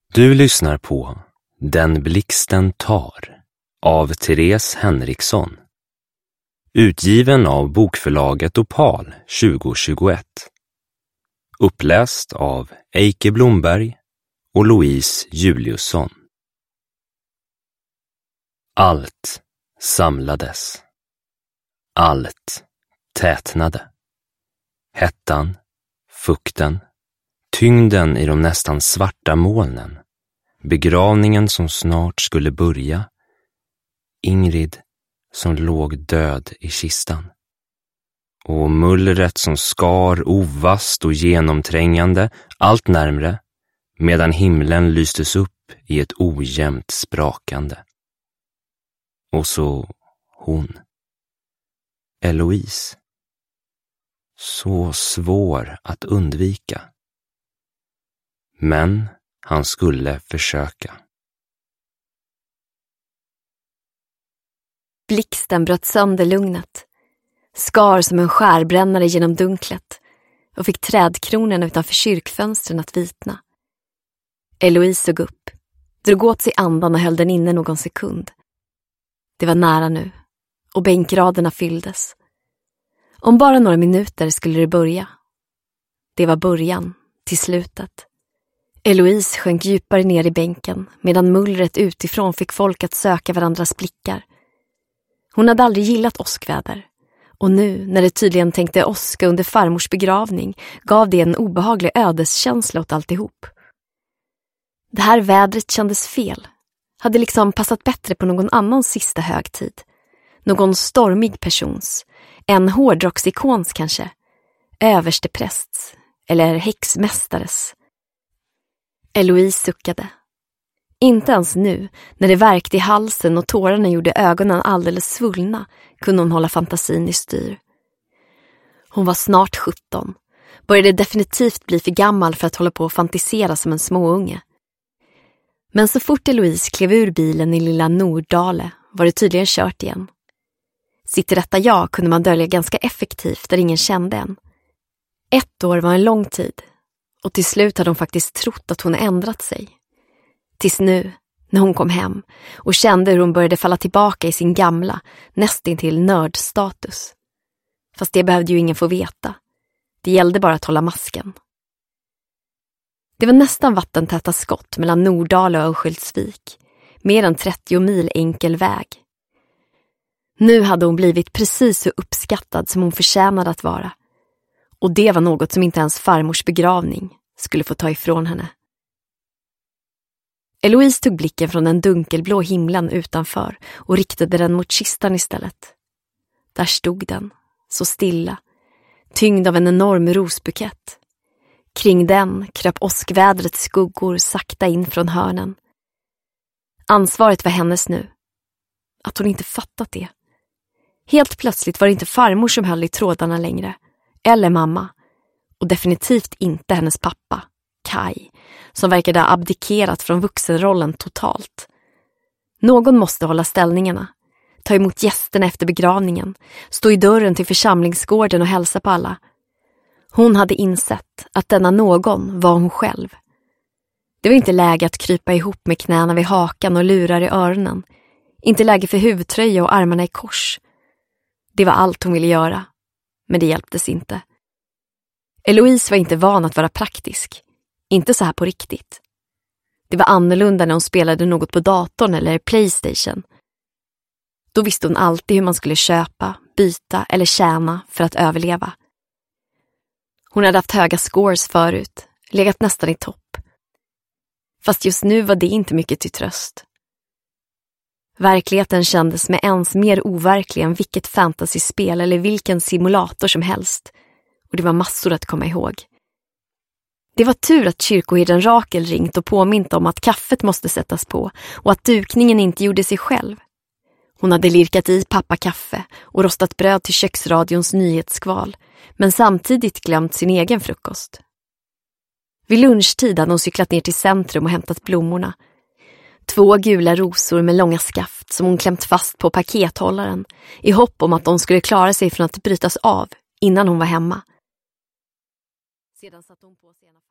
Du lyssnar på Den blixten tar av Therese Henriksson. Utgiven av bokförlaget Opal 2021. Uppläst av Eike Blomberg och Louise Juliusson. Allt samlades. Allt tätnade. Hettan, fukten, tyngden i de nästan svarta molnen, begravningen som snart skulle börja, Ingrid som låg död i kistan. Och mullret som skar ovast och genomträngande allt närmre, medan himlen lystes upp i ett ojämnt sprakande. Och så hon, Eloise. Så svår att undvika. Men han skulle försöka. Blixten bröt sönder lugnet, skar som en skärbrännare genom dunklet och fick trädkronorna utanför kyrkfönstren att vitna. Eloise såg upp, drog åt sig andan och höll den inne någon sekund. Det var nära nu, och bänkraderna fylldes. Om bara några minuter skulle det börja. Det var början till slutet. Eloise sjönk djupare ner i bänken medan mullret utifrån fick folk att söka varandras blickar. Hon hade aldrig gillat åskväder, och nu när det tydligen tänkte åska under farmors begravning gav det en obehaglig ödeskänsla åt alltihop. Det här vädret kändes fel, hade liksom passat bättre på någon annans sista högtid. Någon stormig persons, en hårdrocksikons kanske, översteprästs eller häxmästares. Eloise suckade. Inte ens nu, när det värkte i halsen och tårarna gjorde ögonen alldeles svullna, kunde hon hålla fantasin i styr. Hon var snart 17, började definitivt bli för gammal för att hålla på och fantisera som en småunge. Men så fort Eloise klev ur bilen i lilla Norddale var det tydligen kört igen. Sitt rätta jag kunde man dölja ganska effektivt där ingen kände en. 1 år var en lång tid, och till slut hade hon faktiskt trott att hon ändrat sig. Tills nu, när hon kom hem och kände hur hon började falla tillbaka i sin gamla, nästintill nördstatus. Fast det behövde ju ingen få veta. Det gällde bara att hålla masken. Det var nästan vattentäta skott mellan Norddale och Örsköldsvik. Mer än 30 mil enkel väg. Nu hade hon blivit precis så uppskattad som hon förtjänade att vara. Och det var något som inte ens farmors begravning skulle få ta ifrån henne. Eloise tog blicken från den dunkelblå himlen utanför och riktade den mot kistan istället. Där stod den, så stilla, tyngd av en enorm rosbukett. Kring den kröp åskvädrets skuggor sakta in från hörnen. Ansvaret var hennes nu. Att hon inte fattat det. Helt plötsligt var det inte farmor som höll i trådarna längre. Eller mamma. Och definitivt inte hennes pappa, Kai, som verkade ha abdikerat från vuxenrollen totalt. Någon måste hålla ställningarna. Ta emot gästerna efter begravningen. Stå i dörren till församlingsgården och hälsa på alla. Hon hade insett att denna någon var hon själv. Det var inte läge att krypa ihop med knäna vid hakan och lurar i öronen. Inte läge för huvudtröja och armarna i kors. Det var allt hon ville göra. Men det hjälptes inte. Eloise var inte van att vara praktisk. Inte så här på riktigt. Det var annorlunda när hon spelade något på datorn eller PlayStation. Då visste hon alltid hur man skulle köpa, byta eller tjäna för att överleva. Hon hade haft höga scores förut, legat nästan i topp. Fast just nu var det inte mycket till tröst. Verkligheten kändes med ens mer overklig än vilket fantasyspel eller vilken simulator som helst. Och det var massor att komma ihåg. Det var tur att kyrkoherden Rakel ringt och påmint om att kaffet måste sättas på och att dukningen inte gjorde sig själv. Hon hade lirkat i pappa kaffe och rostat bröd till köksradions nyhetsskval, men samtidigt glömt sin egen frukost. Vid lunchtid hade hon cyklat ner till centrum och hämtat blommorna. 2 gula rosor med långa skaft som hon klämt fast på pakethållaren i hopp om att de skulle klara sig från att brytas av innan hon var hemma. Sedan satt hon på sig